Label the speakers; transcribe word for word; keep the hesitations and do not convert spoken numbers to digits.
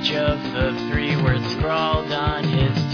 Speaker 1: page of the three words scrawled on his